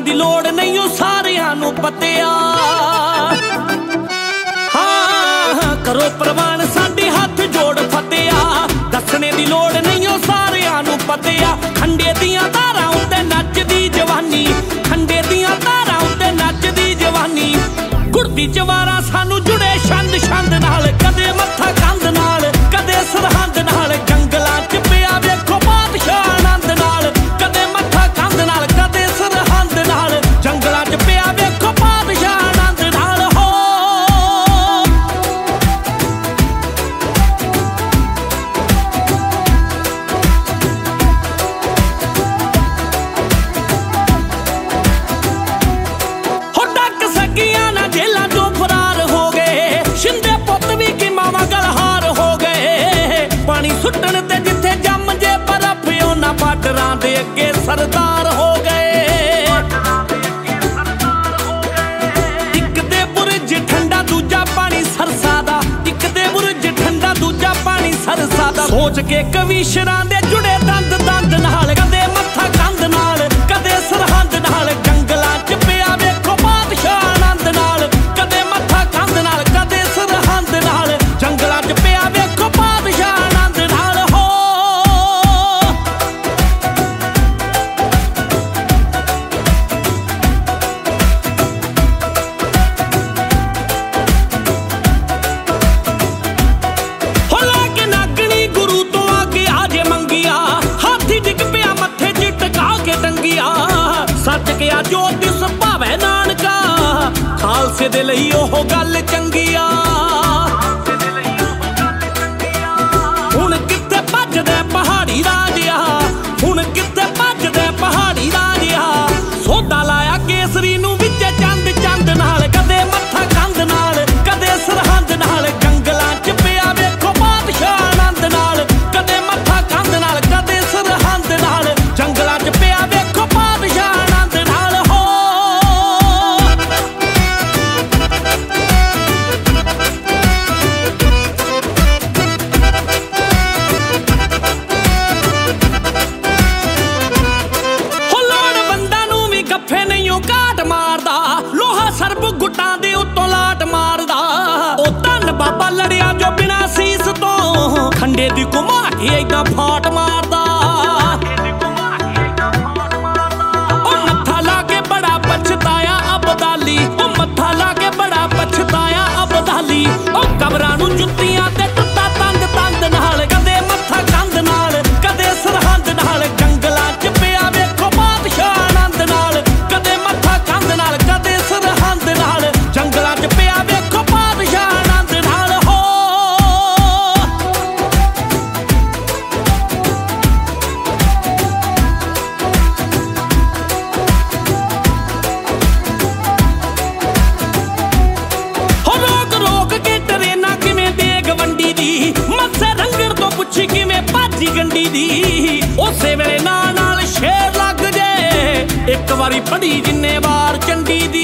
दी लोड़ नहीं ओ सारियां नू पतिया। हाँ करो प्रवान साडी हाथ जोड़ फतिया, दसने दी लोड़ नहीं ओ सारियां नू पतिया। खंडे दियां तारां उत्ते नचदी जवानी, खंडे दियां तारां उत्ते नचदी जवानी। गुरदी जवारा सानू जुड़े छंद छंद नाल, कदे मत्था कंध नाल कदे सरहंद नाल। जंगलां च पिया वेखो बादशाह आनंद नाल, कदे मत्था कंध नाल कदे सरहंद नाल। जंगलां च पिया वेखो बादशाह आनंद नाल। हो डक सकियां ना जेलां चों फरार हो गए, शिंदे पुत्त भी कि मावां गलहार हो गए। पानी सुट्टण ते जिथे जम जे बर्फ उन्हां बार्डरां दे अगे सरदार हो गए। इक दे बुरज ठंडा दूजा पानी सरसा दा, इक दे बुरज ठंडा दूजा पानी सरसा दा। सोच के कवीशरां दे जुड़े दंद दंद नाल, कदे मत्था कंध नाल कदे सरहंद नाल। जंगलां च पिया वेखो बादशाह आनंद नाल, कदे मत्था कंध नाल कदे सरहंद नाल। जंगलां च पिया वेखो बादशाह आनंद नाल। हो लेके नागणी गुरु तो आके आजे मंगिया, हाथी डिग पिया मत्थे च टका के टंगिया। सच गया ज्योतिष भावे नानका, खालसे दे लई ओह गल चंगिया। हुण कित्थे भजदे पहाड़ी राजिया, हुण कित्थे भजदे पहाड़ी राजिया। सोधा लाया केसरी नू विच चंद चंद नाल, कदे मत्था कंध नाल कदे सरहंद नाल। जंगलां च पिया वेखो बादशाह आनंद नाल, कदे मत्था कंध नाल कदे सरहंद नाल। जंगलां च पिया वेखो बादशाह आनंद नाल। हो लोड़वंदां नू भी गफ्फे नहीं ओ घाट मारदा, लोहा सरब गुट्टां दे उत्तों लाट मारदा। ओ धन बाबा लड़िया जो बिना सीस तो, खंडे दी घुमा के ऐदां फाट मारदा। ओ मत्था ला के बड़ा पछताया अबदाली, ओ मत्था ला के बड़ा पछताया अबदाली। ओ कबरां नू जुत्तियां ते टुੱਟਾ तंद तंद नाल, कदे मत्था कंध नाल कदे सरहंद नाल। जंगलां च पिया वेखो बादशाह आनंद नाल, कदे मत्था कंध नाल कदे सरहंद नाल। जंगलां च पिया वेखो बादशाह आनंद नाल। हो रोक रोक के ट्रेनां किवें देग वंडी दी, मत्थे रंगण तो पुछी किवें भाजी गंडी दी। उसे वेले नाल नाल शेर लग जे, एक वारी पढ़ी जिन्ने वार चंडी दी।